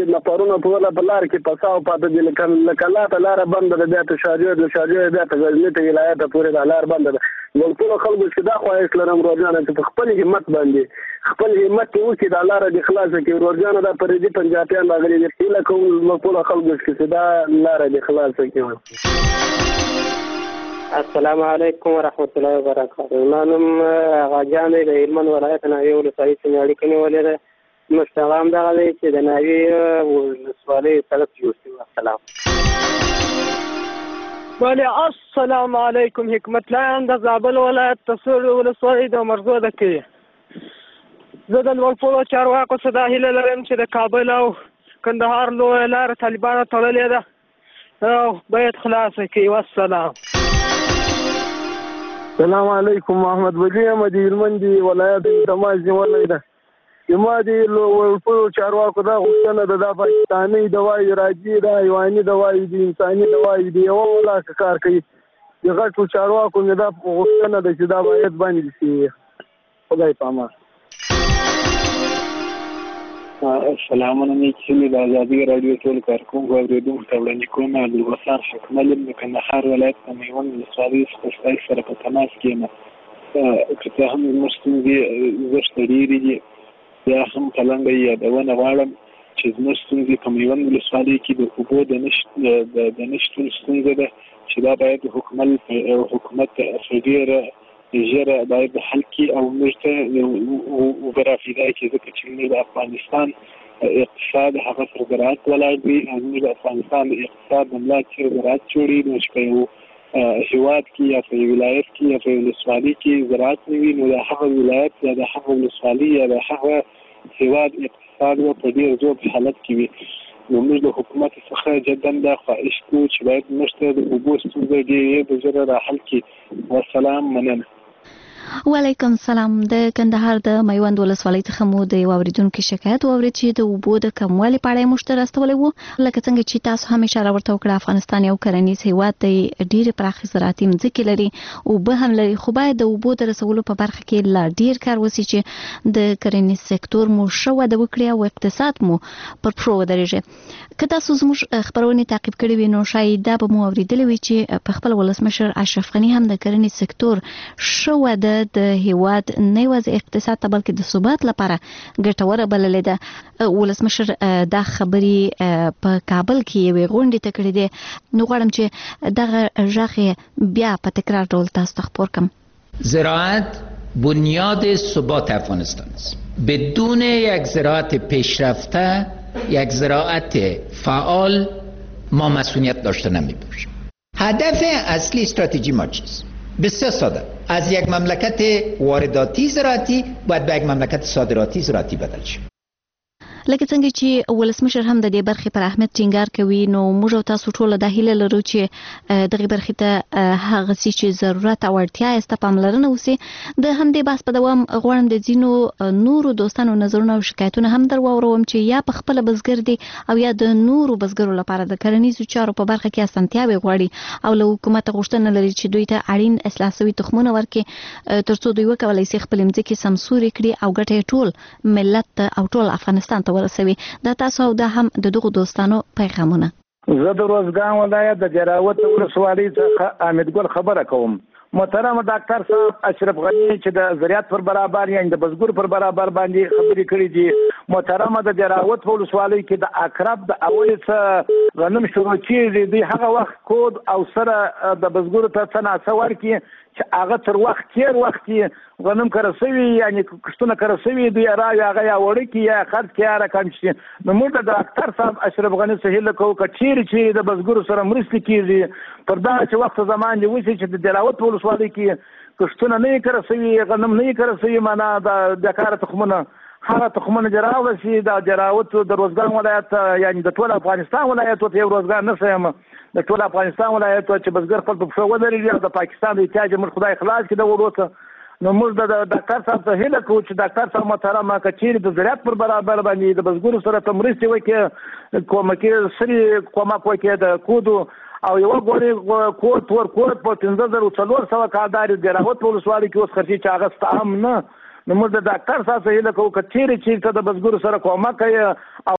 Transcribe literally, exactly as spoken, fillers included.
نفرونه په ولا په لار کې پساو پاتې دي لکه لا ته لاره بنده ده بیا ته شاجور د شاجور بیا ته غزني ته ولایت پورې د لار بنده ده ول ټول خلکو چې دا خواهش لرم روزانه چې خپل همت باندې خپل همت وکړي د لار د خلاص کې روزانه د پردي پنجابیان راغلي دي چې کوم ټول خلکو چې دا لار د خلاص کې. السلام علیکم ورحمۃ اللہ وبرکاتہ. نام غاجان د هلمند ولایت ناوی ولسوالۍ څخه اړیکه نیولې ده. مستغام دغه دی چې د ناوی ولسوالۍ سړک جوړ شوی. السلام ولی السلام علیکم. حکمت لاین د زابل ولایت تصور ولسوالۍ د مرزو ده کې. زه د لوړپوړو چارواکو څخه دا هیله لرم چې د کابل او کندهار لویه لاره طالبانو تړلې ده او باید خلاصه کړي. والسلام. السلام علیکم. محمد ولی احمد هلمند ولایت تماس نیولې ده. زما د لوړپوړو چارواکو دا غوښتنه ده د پاکستاني دوایي راځي دا حیواني دوایي دي انساني دوایي دي یوه ولاکه کار کوي. د غټو چارواکو مې دا غوښتنه ده چې دا باید بند شي. خدای په امان. السلام علیکم. د ازادي راډیو ټول کارکونکو اورېدونکو ته وړاندې کوم عبدالغفار حکمل یم د کندهار ولایت په میوند ولسوالۍ څخه ستاسو سره په تماس کې یم. که څه هم زموږ ستونزې زښته ډېرې دي بیا هم په لنډه یادونه غواړم چې زموږ ستونزې په میوند ولسوالۍ کې د اوبو د نه شتون ستونزه ده چې دا باید حکومت په ډېره ژر باید حل کړي او موږ ته اوبه راپیدا کړي ځکه چې موږ د افغانستان اقتصاد هغه پر زراعت ولاړ دی او موږ د افغانستان د اقتصاد د ملا تیر زراعت جوړي نو چې په یو هېواد کې یا په یو ولایت کې یا په یو ولسوالۍ کې زراعت نه وي نو د هغه ولایت یا د هغه ولسوالۍ یا د هغه هېواد اقتصاد به په ډېر زوړ حالت کې وي. نو موږ د حکومت څخه جدا دا خواهش کوو چې باید موږ ته د اوبو ستونزه ډېرې د ژره راحل کړي. والسلام. مننه. وعلیکم السلام. د کندهار د میوند ولسوالۍ څخه مو د یو اورېدونکي شکایت واورېد چې د اوبو د کموالي په اړه یې موږ ته راستولی و. لکه څنګه چې تاسو هم اشاره ورته وکړه افغانستان یو کرنیز هېواد دی ډېرې پراخې زراعتي مځکې لري اوبه هم لري خو باید د اوبو د رسولو په برخه کې لا ډېر کار وسي چې د کرنیز سکتور مو ښه وده وکړي او اقتصاد مو پر پښو ودرېږي. که تاسو زموږ خپرونې تعقیب کړې وي نو شاید دا به مو اورېدلی وي چې په خپل ولسمشر اشرف غني هم د کرنیز سکتور ښه وده د هیواد نه یوازې اقتصاد ته بلکې د ثبات لپاره ګټوره بللې ده. ولسمشر دا خبرې په کابل کې یوې غونډې ته کړې دي نو غواړم چې دغه غږ بیا په تکرار ډول تاسو ته خپور کړم. زراعت بنیاد ثبات افغانستان است. بدون یک زراعت پیشرفته یک زراعت فعال ما مسئولیت داشته نمی‌باشیم. هدف اصلی استراتژی ما چیست؟ بسیار ساده. از یک مملکت وارداتی زراعتی باید به یک مملکت صادراتی زراعتی بدل شد. لکه څنګه چې ولسمشر هم د دې برخې پر اهمیت ټینګار کوي نو موږ او تاسو ټول د هیله لرو چې دغه برخې ته هغه څه چې ضرورت او اړتیا یې ست پاملرنه وسی. د همدې بحث په دوام غواړم د ځینو نورو دوستانو نظرونه او شکایتونه هم در واوروم چې یا په خپل بزګر دي او یا د نورو بزګرو لپاره د کرنیزو چارو په برخه کې اسانتیاوي غواړي او له حکومت غوښتنه لري چې دوی ته اړین اصلاح شوي تخمونه ورکړي ترڅو دوی وکولای شي خپل ځمکې سمسوري کړي او ګټه ټول ملت او ټول افغانستان ته ورسوي. دا تاسو او دا هم د دغو دوستانو پیغامونه. زه د روزګان ولایت د جراوت ولسوالۍ څخه حامد ګل خبره کوم. محترم ډاکټر صاحب اشرف غني چې د زراعت پر برابر یعنی د بزګر پر برابر باندې خبرې کړې دي. محترم د جراوت ولسوالۍ کې د اقرب د اول څخه غنم شروع کیږي دی هغه وخت کود او سره د بزګر ته څنګه ورکی چې هغه تر وخت تیر وخت غنم کرسوي یعنی کښتونه کرسوي دی راوي هغه یا وړکی یا خرڅ کې رقم شي. نو موږ د ډاکټر صاحب اشرف غني څخه هیله کوو کچیر چې د بزګر سره مرستې کیږي پر دا چې وخت زمان دی وسی چې د جراوت ولسوالۍ کې کښتونه نه کرسوي غنم نه کرسوي معنا د کار تخمونه هغه تخمونه جراوه شي د جراوت د روزګان ولایت یعنی د ټول افغانستان ولایت ته یو روزګان نه سم د ټول افغانستان ولایت چې بزګر خپل په پښو ودرېږي د پاکستان د احتیاج مر خدای خلاص کړي د وروته. نو موږ د ډاکټر صاحب څخه هیله کوو چې ډاکټر صاحب محترم کچیر د زراعت پر برابر باندې د بزګرو سره تمرستي وکړي کومکي سری کومک وکړي د کودو او یو غوړي کوټ تور کوټ په پنځه زره څلور سوه کاردار د راوت ولسوالۍ کې اوس خرچي چې هغه ستام نه. نو موږ د ډاکټر صاحب څخه هیله کوو کچیر چې د بزګرو سره کومک کوي